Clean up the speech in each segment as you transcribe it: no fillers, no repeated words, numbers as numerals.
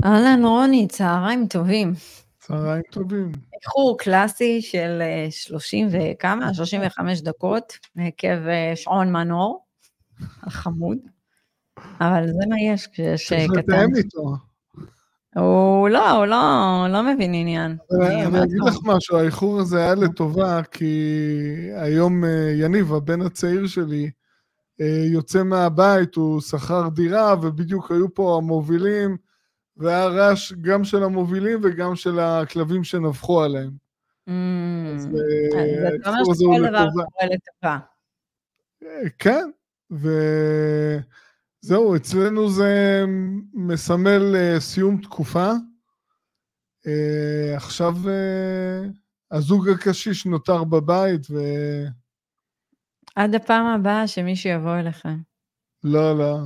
אהלן רוני, צהריים טובים. צהריים טובים. איחור קלאסי של 35 דקות, עקב שעון מנור, החמוד, אבל זה מה יש כשיש צריך קטן. לתאם איתו. הוא לא מבין עניין. אני אגיד לך משהו, האיחור הזה היה לטובה, כי היום יניב, הבן הצעיר שלי, יוצא מהבית, הוא שכר דירה, ובדיוק היו פה המובילים, והיה רעש גם של המובילים וגם של הכלבים שנבחו עליהם. אז אתה אומר האיחור הזה הוא שכל דבר לטובה. קורה לטובה. כן, וזהו, אצלנו זה מסמל סיום תקופה. עכשיו הזוג הקשיש נותר בבית עד הפעם הבאה שמישהו יבוא אליכם. לא.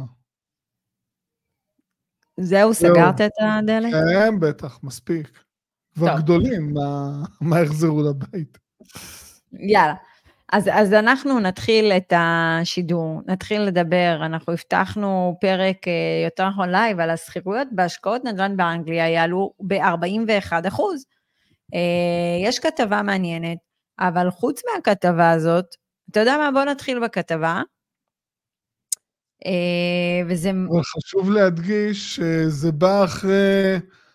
זהו, סגרת את הדלת? כן, בטח, מספיק. כבר גדולים, מה יחזרו לבית? יאללה. אז אנחנו נתחיל את השידור, נתחיל לדבר, אנחנו הבטחנו פרק יותר נכון לייב על הסחירויות בהשקעות נדל"ן באנגליה, יעלו ב-41%. יש כתבה מעניינת, אבל חוץ מהכתבה הזאת, אתה יודע מה? בוא נתחיל בכתבה. וזה... חשוב להדגיש שזה בא אחרי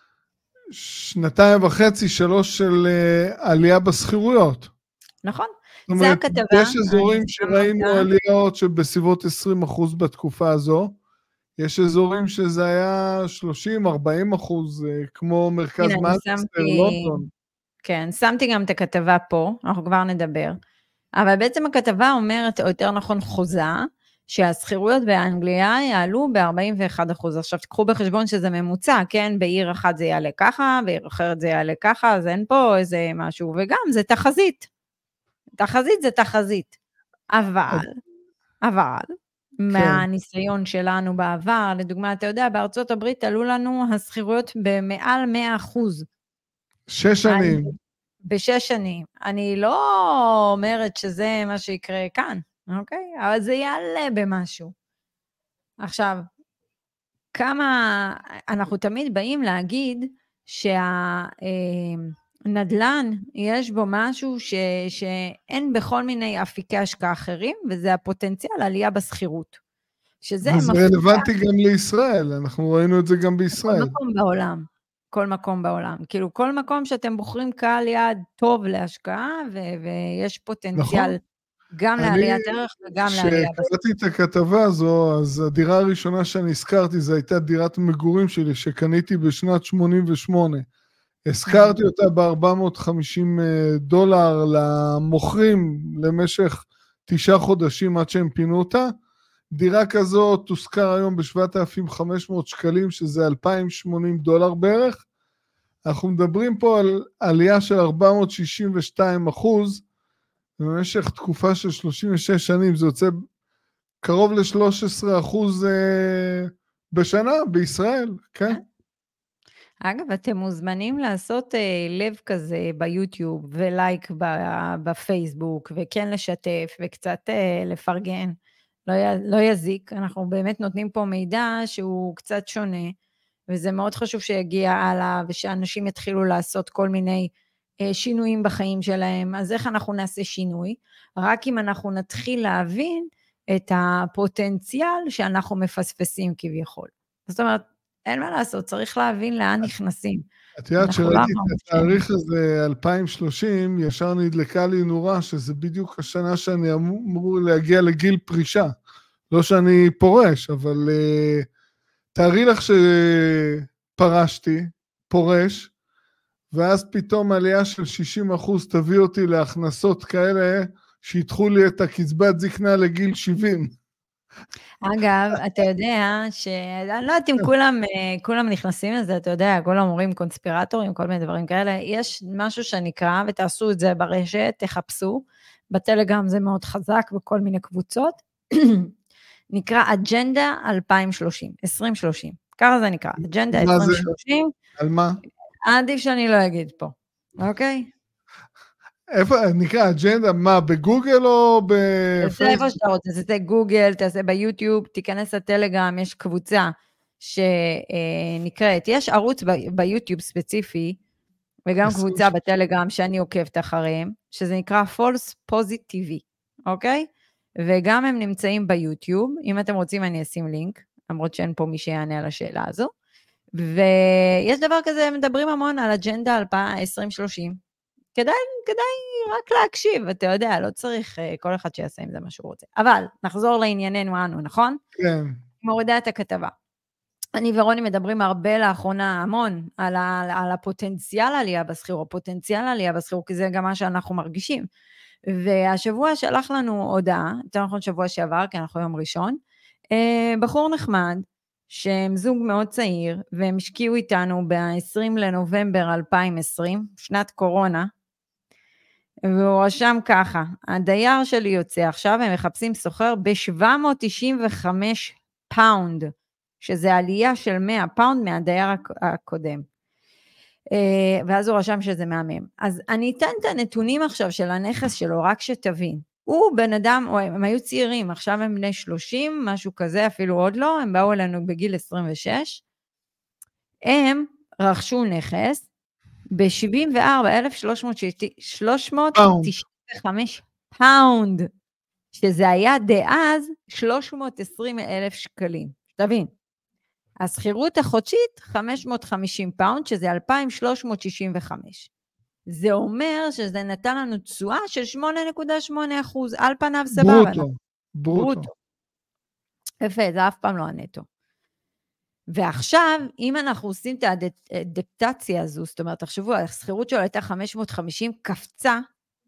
2.5-3 של עלייה בסחירויות. נכון. זאת אומרת, יש אזורים שראינו עליות שבסביבות 20% בתקופה הזו, יש אזורים שזה היה 30-40%, כמו מרכז מנצ'סטר, לונדון. כן, שמתי גם את הכתבה פה, אנחנו כבר נדבר, אבל בעצם הכתבה אומרת, או יותר נכון חוזה, שהסחירויות באנגליה יעלו ב-41%. עכשיו תקחו בחשבון שזה ממוצע, כן? בעיר אחת זה יעלה ככה, בעיר אחרת זה יעלה ככה, אז אין פה איזה משהו, וגם זה תחזית. תחזית זה תחזית. אבל, מהניסיון שלנו בעבר, לדוגמה, אתה יודע, בארצות הברית עלו לנו הסחירויות במעל 100%. 6 שנים. ב6 שנים. אני לא אומרת שזה מה שיקרה כאן, אוקיי? אבל זה יעלה במשהו. עכשיו, אנחנו תמיד באים להגיד שהנדל"ן יש בו משהו שאין בכל מיני אפיקי השקעה אחרים, וזה הפוטנציאל עלייה בסחירות. וזה רלוונטי גם לישראל, אנחנו ראינו את זה גם בישראל. כל מקום בעולם. כאילו, כל מקום שאתם בוחרים קהל יעד טוב להשקעה, ויש פוטנציאל גם לעליית ערך וגם לעלייה בסוף. כשקראתי את הכתבה הזו, אז הדירה הראשונה שאני הזכרתי, זו הייתה דירת מגורים שלי, שקניתי בשנת 88. הזכרתי אותה $450 למוכרים למשך 9 חודשים עד שהם פינו אותה. דירה כזו תושכר היום ב$7,500, שזה $2,080 בערך. אנחנו מדברים פה על עלייה של 462%, במשך תקופה של 36 שנים, זה יוצא קרוב ל-13% בשנה בישראל, כן? אגב, אתם מוזמנים לעשות לב כזה ביוטיוב, ולייק בפייסבוק, וכן לשתף, וקצת לפרגן. לא יזיק, אנחנו באמת נותנים פה מידע שהוא קצת שונה, וזה מאוד חשוב שיגיע הלאה, ושאנשים יתחילו לעשות כל מיני שינויים בחיים שלהם. אז איך אנחנו נעשה שינוי? רק אם אנחנו נתחיל להבין את הפוטנציאל שאנחנו מפספסים כביכול. זאת אומרת, אין מה לעשות, צריך להבין לאן נכנסים. את יודעת שראיתי את התאריך הזה, 2030, ישר נדלקה לי נורה, שזה בדיוק השנה שאני אמור להגיע לגיל פרישה. לא שאני פורש, אבל תארי לך שפרשתי, פורש, ואז פתאום עלייה של 60% תביא אותי להכנסות כאלה, שידחו לי את הקצבת זקנה לגיל 70. אגב, אתה יודע אני לא יודעת אם כולם נכנסים לזה, אתה יודע, כל המורים קונספירטורים, כל מיני דברים כאלה, יש משהו שנקרא, ותעשו את זה ברשת, תחפשו, בטלגרם זה מאוד חזק, בכל מיני קבוצות, נקרא אג'נדה 2030, ככה זה נקרא, אג'נדה 2030. על מה? עדיף שאני לא אגיד פה, אוקיי? איפה נקרא אג'נדה? מה, בגוגל או בפייסבוק? איפה שאתה רוצה, זה גוגל, תעשה ביוטיוב, תיכנס לטלגרם, יש קבוצה שנקראת, יש ערוץ ביוטיוב ספציפי, וגם קבוצה בטלגרם שאני עוקבת אחריהם, שזה נקרא False Positive, אוקיי? וגם הם נמצאים ביוטיוב, אם אתם רוצים אני אשים לינק, למרות שאין פה מי שיענה על השאלה הזו, ויש דבר כזה, הם מדברים המון על אג'נדה 2030, כדאי רק להקשיב, אתה יודע, לא צריך כל אחד שיעשה עם זה מה שהוא רוצה. אבל נחזור לענייננו אנו, נכון? כן. מורידה את הכתבה. אני ורוני מדברים הרבה לאחרונה, המון, על הפוטנציאל העלייה בסחיר, כי זה גם מה שאנחנו מרגישים. והשבוע שלח לנו הודעה, יותר נכון שבוע שעבר, כי אנחנו יום ראשון, בחור נחמד, שהם זוג מאוד צעיר, והם השקיעו איתנו ב-20 לנובמבר 2020, שנת קורונה, והוא רשם ככה, הדייר שלי יוצא עכשיו, הם מחפשים סוחר ב-795 פאונד, שזה עלייה של 100 פאונד מהדייר הקודם. ואז הוא רשם שזה מהמם. אז אני אתן את הנתונים עכשיו של הנכס שלו, רק שתבין. הוא בן אדם, הם היו צעירים, עכשיו הם בני 30, משהו כזה, אפילו עוד לא, הם באו אלינו בגיל 26. הם רכשו נכס ב-74,395 פאונד, שזה היה דאז 320,000 שקלים. תבין. הסחירות החודשית 550 פאונד, שזה 2,365. זה אומר שזה נתן לנו תשואה של 8.8%, על פניו סבבה. ברוטו. יפה, זה אף פעם לא הנטו. ועכשיו, אם אנחנו עושים את האדפטציה הזו, זאת אומרת, תחשבו, הסחירות שלו הייתה 550, קפצה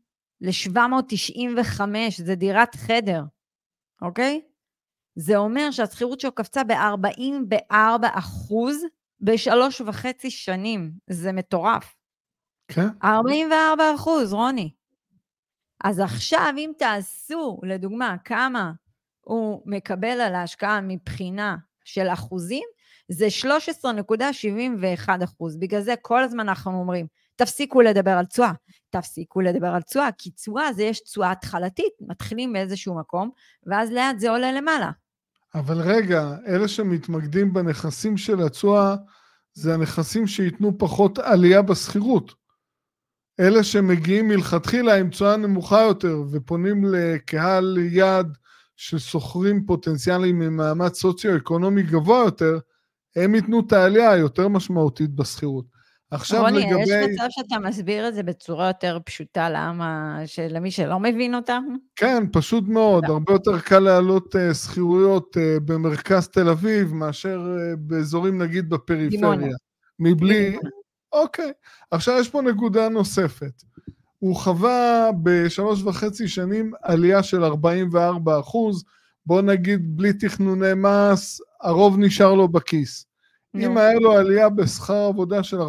ל-795, זה דירת חדר, אוקיי? זה אומר שהסחירות שלו קפצה ב-44% ב3.5 שנים. זה מטורף. כן. 44%, רוני. אז עכשיו, אם תעשו, לדוגמה, כמה הוא מקבל על ההשקעה מבחינה של אחוזים, זה 13.71%. בגלל זה כל הזמן אנחנו אומרים, תפסיקו לדבר על תשואה, כי תשואה זה יש תשואה התחלתית, מתחילים באיזשהו מקום, ואז לאט זה עולה למעלה. אבל רגע, אלה שמתמקדים בנכסים של התשואה, זה הנכסים שיתנו פחות עלייה בסחירות. אלה שמגיעים מלכתחילה עם תשואה נמוכה יותר, ופונים לקהל יעד של סוחרים פוטנציאליים ממעמד סוציו-אקונומי גבוה יותר, הם ייתנו את העלייה היותר משמעותית בסחירות. עכשיו רוני, לגבי... יש מצב שאתה מסביר את זה בצורה יותר פשוטה למי שלא מבין אותה? כן, פשוט מאוד. הרבה יותר קל להעלות סחירויות במרכז תל אביב, מאשר באזורים נגיד בפריפריה. מבלי... אוקיי. עכשיו יש פה נקודה נוספת. הוא חווה ב3.5 שנים עלייה של 44%, בוא נגיד בלי תכנוני מס, הרוב נשאר לו בכיס. אם היה לו עלייה בשכר עבודה של 44%,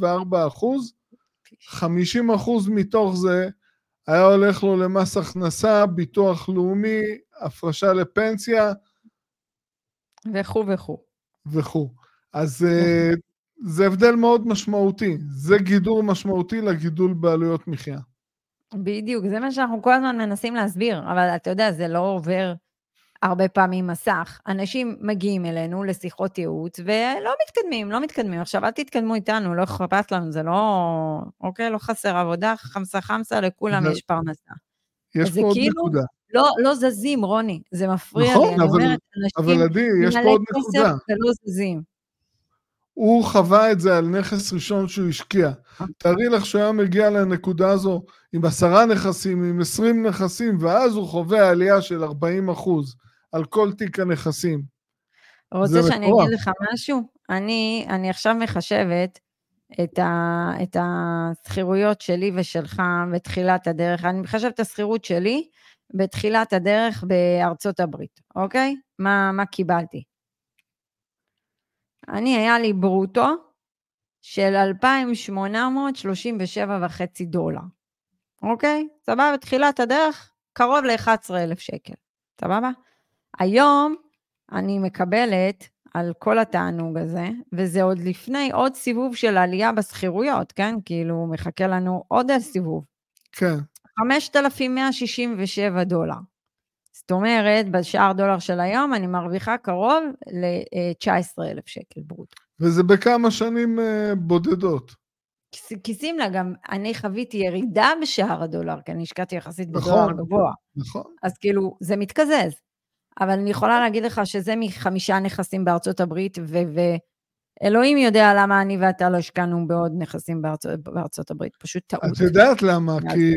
50% מתוך זה היה הולך לו למס הכנסה, ביטוח לאומי, הפרשה לפנסיה. וכו'. אז זה הבדל מאוד משמעותי. זה גידול משמעותי לגידול בעלויות מחיה. בדיוק, זה מה שאנחנו כל הזמן מנסים להסביר, אבל אתה יודע, זה לא עובר הרבה פעמים מסך. אנשים מגיעים אלינו לשיחות ייעוץ, ולא מתקדמים. עכשיו, אל תתקדמו איתנו, לא אכפת לנו, זה לא, אוקיי, לא חסר עבודה, חמסה, לכולם יש פרנסה. יש פה עוד נקודה. לא זזים, רוני, זה מפריע לי. נכון, אבל עדי, יש פה עוד נקודה. ולא זזים. הוא חווה את זה על נכס ראשון שהוא השקיע. תארי לך שהוא היה מגיע לנקודה הזו עם 10 נכסים, עם 20 נכסים, ואז הוא חווה עלייה של 40% על כל תיק הנכסים. רוצה שאני אגיד לך משהו? אני עכשיו מחשבת את הסחירויות שלי ושלך בתחילת הדרך. אני מחשבת את הסחירות שלי בתחילת הדרך בארצות הברית, אוקיי? מה קיבלתי? היה לי ברוטו של $2,837.5, אוקיי? סבבה, בתחילת הדרך, קרוב ל-11,000 שקל, סבבה? היום אני מקבלת על כל התענוג הזה, וזה עוד לפני עוד סיבוב של עלייה בסחירויות, כן? כאילו מחכה לנו עוד סיבוב. כן. $5,167. זאת אומרת, בשער דולר של היום אני מרוויחה קרוב ל-19,000 שקל ברוטו. וזה בכמה שנים בודדות. כי שים לה, גם אני חוויתי ירידה בשער הדולר, כי אני השקעתי יחסית בדולר נכון, גבוה. נכון. אז כאילו, זה מתקזז. אבל אני יכולה להגיד לך שזה מ5 נכסים בארצות הברית, ואלוהים יודע למה אני ואתה לא השקענו בעוד נכסים בארצות הברית. פשוט טעות. את יודעת למה? כי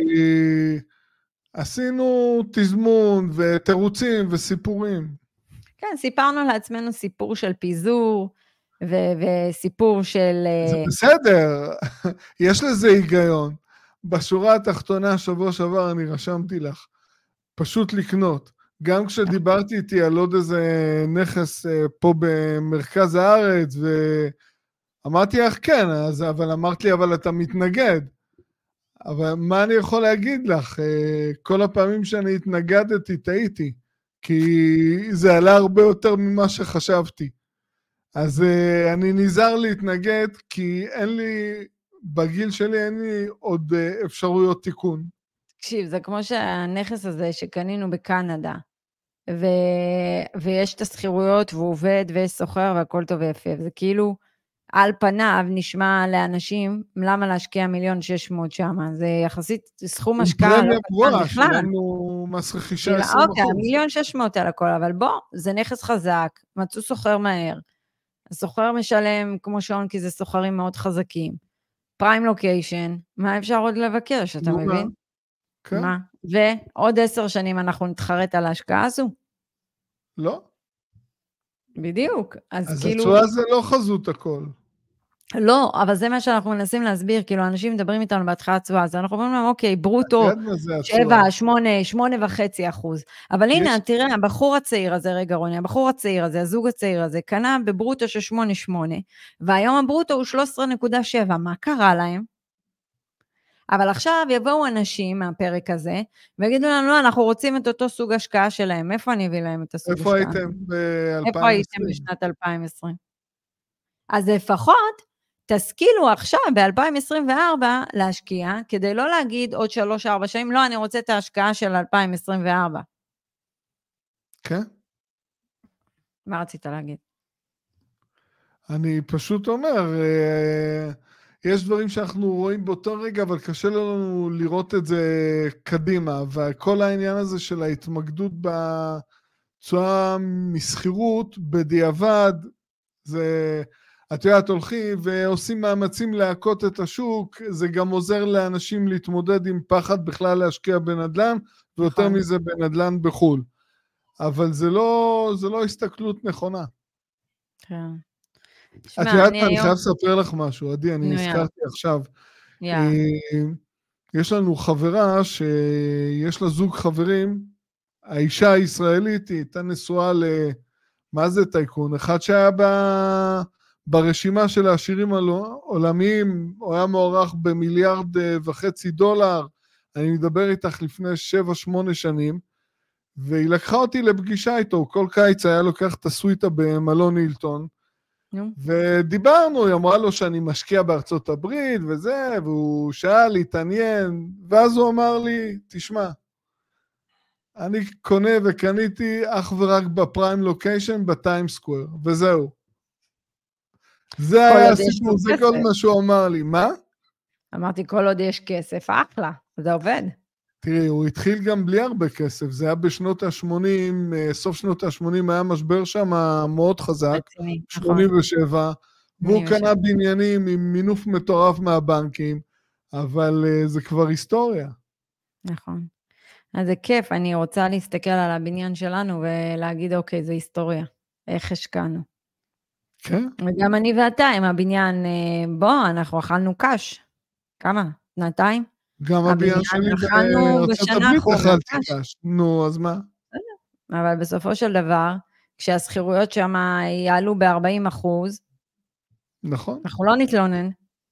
עשינו תזמון ותירוצים וסיפורים. כן, סיפרנו לעצמנו סיפור של פיזור, וסיפור של... זה בסדר, יש לזה היגיון. בשורה התחתונה, שבוע שעבר אני רשמתי לך, פשוט לקנות. גם כשדיברתי איתי על עוד איזה נכס פה במרכז הארץ, ואמרתי לך כן, אבל אמרת לי, אבל אתה מתנגד. אבל מה אני יכול להגיד לך? כל הפעמים שאני התנגדתי, טעיתי, כי זה עלה הרבה יותר ממה שחשבתי. אז אני נזהר להתנגד, כי אין לי, בגיל שלי אין לי עוד אפשרויות תיקון. תקשיב, זה כמו שהנכס הזה שקנינו בקנדה, ויש את הסחירויות והוא עובד ויש סוחר והכל טוב ויפה, וזה כאילו על פניו נשמע לאנשים, למה להשקיע 1,600,000 שם, זה יחסית סכום השקעה לא קטן בכלל. שילמנו מס רכישה 20%. אוקיי, 1,600,000 על הכל, אבל בוא, זה נכס חזק, מצאו סוחר מהר, הסוחר משלם כמו שעון, כי זה סוחרים מאוד חזקים, פריים לוקיישן, מה אפשר עוד לבקש, אתה מבין? כן. מה? ועוד 10 שנים אנחנו נתחרט על ההשקעה הזו? לא. בדיוק. אז כאילו... התשואה זה לא חזות הכל. לא, אבל זה מה שאנחנו מנסים להסביר, כאילו אנשים מדברים איתנו בהתחלת תשואה, אז אנחנו אומרים להם, אוקיי, ברוטו 7, 8, 8.5%. אבל הנה, תראה, הבחור הצעיר הזה, רגע רוני, הבחור הצעיר הזה, הזוג הצעיר הזה, קנה בברוטו של 8.8, והיום הברוטו הוא 13.7, מה קרה להם? אבל עכשיו יבואו אנשים מהפרק הזה, ויגידו לנו, לא, אנחנו רוצים את אותו סוג השקעה שלהם, איפה אני אביא להם את הסוג השקעה? איפה הייתם ב-2020? איפה הייתם בשנת 2020? אז לפחות, תשכילו עכשיו ב-2024 להשקיע, כדי לא להגיד עוד 3-4 שנים, לא, אני רוצה את ההשקעה של 2024. כן? מה רצית להגיד? אני פשוט אומר, יש דברים שאנחנו רואים באותו רגע, אבל קשה לנו לראות את זה קדימה, וכל העניין הזה של ההתמקדות בצורה מסחירות, בדיעבד, זה... את יודעת, הולכים ועושים מאמצים להכות את השוק, זה גם עוזר לאנשים להתמודד עם פחד בכלל להשקיע בנדל"ן, ויותר מזה בנדל"ן בחול. אבל זה לא הסתכלות נכונה. כן. את יודעת, אני חייב לספר לך משהו, עדי, אני נזכרתי עכשיו. יש לנו חברה שיש לה זוג חברים, האישה הישראלית הייתה נשואה מה זה טייקון? אחד שהיה ברשימה של העשירים העולמיים, הוא היה מוערך ב$1.5 מיליארד, אני מדבר איתך לפני 7-8 שנים, והיא לקחה אותי לפגישה איתו, כל קיץ היה לוקח את הסוויטה במלון הילטון, ודיברנו, היא אמרה לו שאני משקיע בארצות הברית וזה, והוא שאל, התעניין, ואז הוא אמר לי, תשמע, אני קונה וקניתי אך ורק בפריים לוקיישן בטיים סקוואר, וזהו. זה היה הסיפור, זה כל מה שהוא אמר לי. מה? אמרתי, כל עוד יש כסף, אחלה, זה עובד. תראי, הוא התחיל גם בלי הרבה כסף, זה היה בשנות ה-80, סוף שנות ה-80 היה משבר שם מאוד חזק, 87, והוא קנה בניינים עם מינוף מטורף מהבנקים, אבל זה כבר היסטוריה. נכון. אז זה כיף, אני רוצה להסתכל על הבניין שלנו ולהגיד, אוקיי, זה היסטוריה, איך השקענו. כן. וגם אני ואתה עם הבניין, אנחנו אכלנו קש. כמה? 2? גם הבניין שלי בארצות הברית אכלתי קש. נו, אז מה? אבל בסופו של דבר, כשהסחירויות שם יעלו ב-40%, נכון. אנחנו לא נתלונן.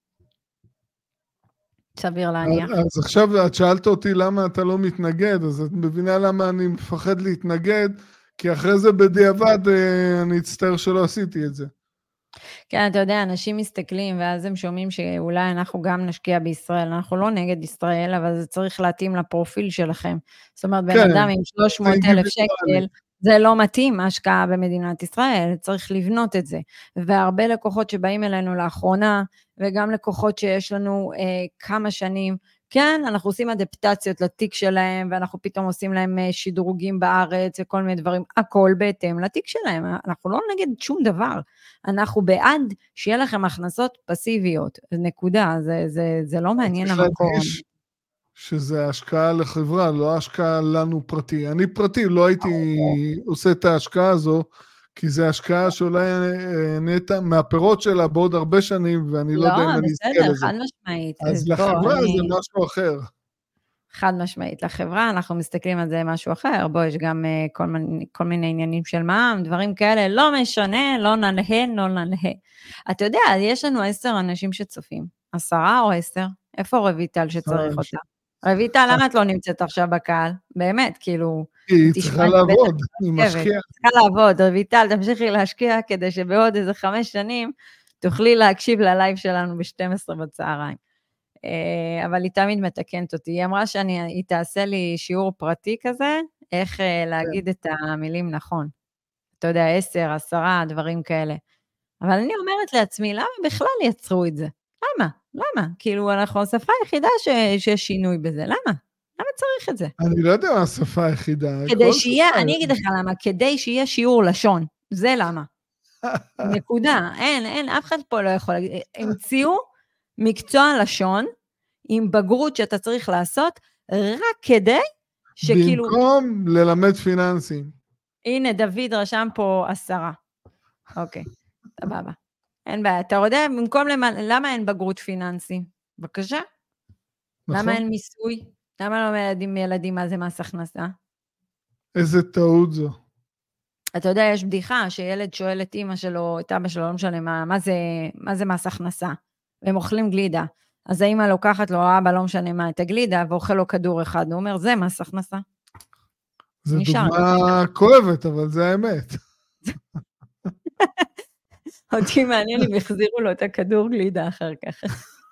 סביר להניח. אז עכשיו את שאלת אותי למה אתה לא מתנגד, אז את מבינה למה אני מפחד להתנגד, כי אחרי זה בדיעבד אני אצטער שלא עשיתי את זה. כן, אתה יודע, אנשים מסתכלים, ואז הם שומעים שאולי אנחנו גם נשקיע בישראל. אנחנו לא נגד ישראל, אבל זה צריך להתאים לפרופיל שלכם. זאת אומרת, בן כן, אדם עם זה 300,000 אינדיבידואלי. שקל, זה לא מתאים ההשקעה במדינת ישראל, צריך לבנות את זה. והרבה לקוחות שבאים אלינו לאחרונה, וגם לקוחות שיש לנו כמה שנים, כן, אנחנו עושים אדפטציות לתיק שלהם, ואנחנו פתאום עושים להם שדרוגים בארץ, וכל מיני דברים, הכל בהתאם לתיק שלהם. אנחנו לא נגד שום דבר. אנחנו בעד שיהיה לכם הכנסות פסיביות, נקודה, זה לא מעניין צריך המקום. להדגיש שזה השקעה לחברה, לא השקעה לנו פרטי. אני פרטי לא הייתי עושה את ההשקעה הזו, כי זה השקעה שאולי נהנית מהפירות שלה בעוד הרבה שנים, ואני לא יודע אם לא, אני אזכה בסדר, לזה. חד משמעית. אז בוא, לחברה זה משהו אחר. חד משמעית, לחברה אנחנו מסתכלים על זה משהו אחר, בוא, יש גם כל מיני עניינים של מע"מ, דברים כאלה, לא משנה, לא נלהה. אתה יודע, יש לנו 10 אנשים שצופים, 10 או 10? איפה רויטל שצריך אותה? רויטל, למה את לא נמצאת עכשיו בקהל? באמת, כאילו, היא תשמע צריכה את זה בטח לעבוד, היא ברכבת. משקיעה. צריכה לעבוד, רויטל, תמשיכי להשקיע, כדי שבעוד איזה 5 שנים, תוכלי להקשיב ללייב שלנו ב-12 בצהריים. אבל היא תמיד מתקנת אותי. היא אמרה שהיא תעשה לי שיעור פרטי כזה, איך להגיד את המילים נכון. אתה יודע, 10, 10, דברים כאלה. אבל אני אומרת לעצמי, למה בכלל יצרו את זה? למה? כאילו, אנחנו השפה היחידה שיש שינוי בזה. למה צריך את זה? אני לא יודע מה השפה היחידה. כדי שיהיה, אני אגיד לך למה, כדי שיהיה שיעור לשון. זה למה. נקודה. אין, אף אחד פה לא יכול להגיד. המציאו מקצוע לשון, עם בגרות שאתה צריך לעשות, רק כדי שכאילו... במקום ללמד פיננסים. הנה, דוד רשם פה 10. אוקיי, סבבה. אין בעיה. אתה יודע, במקום למה אין בגרות פיננסי? בבקשה. נכון. למה אין מיסוי? למה לא מלמדים ילדים מה זה מס הכנסה? איזה טעות זו. אתה יודע, יש בדיחה שילד שואל את אמא שלו, את אבא שלו, לא משנה מה זה מס הכנסה? והם אוכלים גלידה. אז האמא לוקחת לו, האבא לא משנה מה, את הגלידה, ואוכל לו כדור אחד. הוא אומר, זה מס הכנסה. זו דוגמה כואבת, אבל זה האמת. אותי מעניין אם יחזירו לו את הכדור גלידה אחר כך.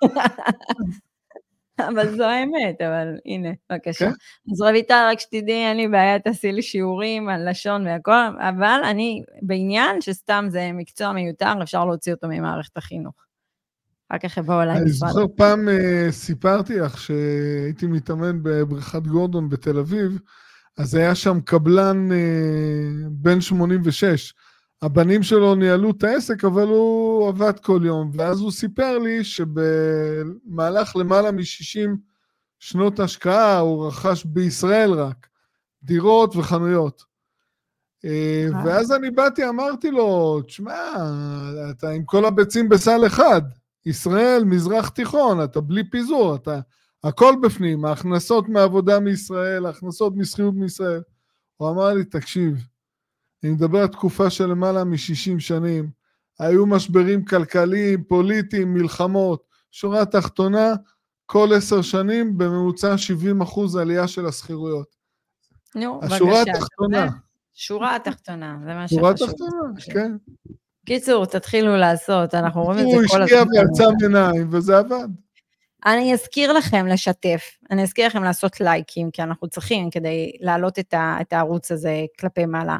אבל זו האמת, אבל הנה, בבקשה. אז רויטל, רק שתדעי, אין לי בעיה, תעשי לי שיעורים על לשון והכל, אבל אני בעניין שסתם זה מקצוע מיותר, אפשר להוציא אותו ממערכת החינוך. אחר כך יבואו אליי משרד. אני זוכר פעם סיפרתי לך שהייתי מתאמן בבריכת גורדון בתל אביב, אז היה שם קבלן בן 86. הבנים שלו ניהלו את העסק, אבל הוא עבד כל יום, ואז הוא סיפר לי שבמהלך למעלה מ-60 שנות השקעה, הוא רכש בישראל רק דירות וחנויות. ואז אני באתי, אמרתי לו, תשמע, אתה עם כל הביצים בסל אחד, ישראל, מזרח תיכון, אתה בלי פיזור, אתה הכל בפנים, ההכנסות מעבודה מישראל, ההכנסות משכירות מישראל. הוא אמר לי, תקשיב, אני מדבר על תקופה של למעלה מ-60 שנים, היו משברים כלכליים, פוליטיים, מלחמות, שורה תחתונה, כל 10 שנים בממוצע 70% עלייה של השכירויות. נו, השורה בבקשה. התחתונה. שורה התחתונה, זה מה שחשוב. שורה תחתונה, כן. קיצור, תתחילו לעשות, אנחנו רואים את זה כל הוא השקיע ויצא עיניים, וזה עבד. אני אזכיר לכם לשתף, אני אזכיר לכם לעשות לייקים, כי אנחנו צריכים כדי להעלות את הערוץ הזה כלפי מעלה,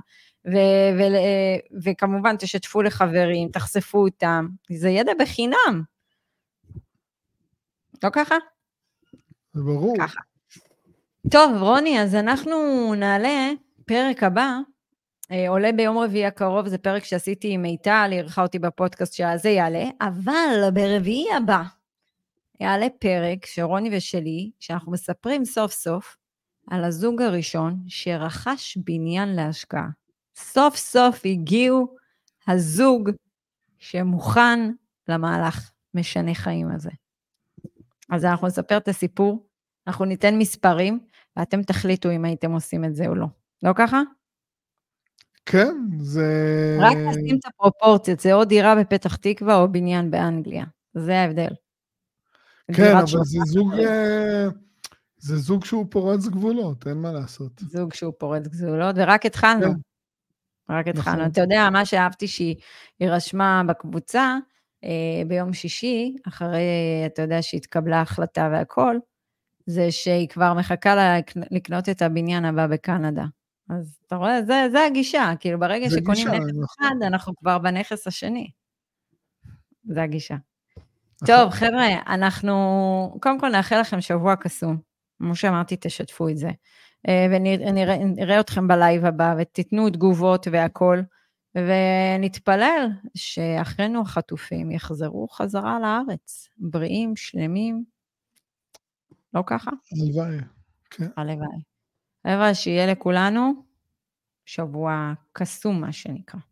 וכמובן תשתפו לחברים, תחשפו אותם, זה ידע בחינם. לא ככה? זה ברור. ככה. טוב, רוני, אז אנחנו נעלה פרק הבא, עולה ביום רביעי הקרוב, זה פרק שעשיתי עם מיטל, היא ערכה אותי בפודקאסט שזה יעלה, אבל ברביעי הבא, יעלה פרק שרוני ושלי, שאנחנו מספרים סוף סוף על הזוג הראשון שרכש בניין להשקעה. סוף סוף הגיעו הזוג שמוכן למהלך משנה חיים הזה. אז אנחנו נספר את הסיפור, אנחנו ניתן מספרים, ואתם תחליטו אם הייתם עושים את זה או לא. לא ככה? כן, זה... רק נשים את הפרופורציות, זה או דירה בפתח תקווה או בניין באנגליה. זה ההבדל. כן, אבל זה זוג שהוא פורץ גבולות, אין מה לעשות. זוג שהוא פורץ גבולות, ורק התחלנו. רק התחלנו. נכון. אתה יודע, מה שאהבתי שהיא רשמה בקבוצה, ביום שישי, אחרי, אתה יודע, שהתקבלה החלטה והכל, זה שהיא כבר מחכה לקנות את הבניין הבא בקנדה. אז אתה רואה, זה הגישה, כאילו ברגע זה שקונים גישה, נכס נכון. אחד, אנחנו כבר בנכס השני. זה הגישה. נכון. טוב, חבר'ה, אנחנו קודם כל נאחל לכם שבוע קסום. כמו שאמרתי, תשתפו את זה. ונראה אתכם בלייב הבא, ותיתנו תגובות והכל, ונתפלל שאחינו החטופים יחזרו חזרה לארץ, בריאים, שלמים. לא ככה? הלוואי, כן. הלוואי. חבר'ה, שיהיה לכולנו שבוע קסום, מה שנקרא.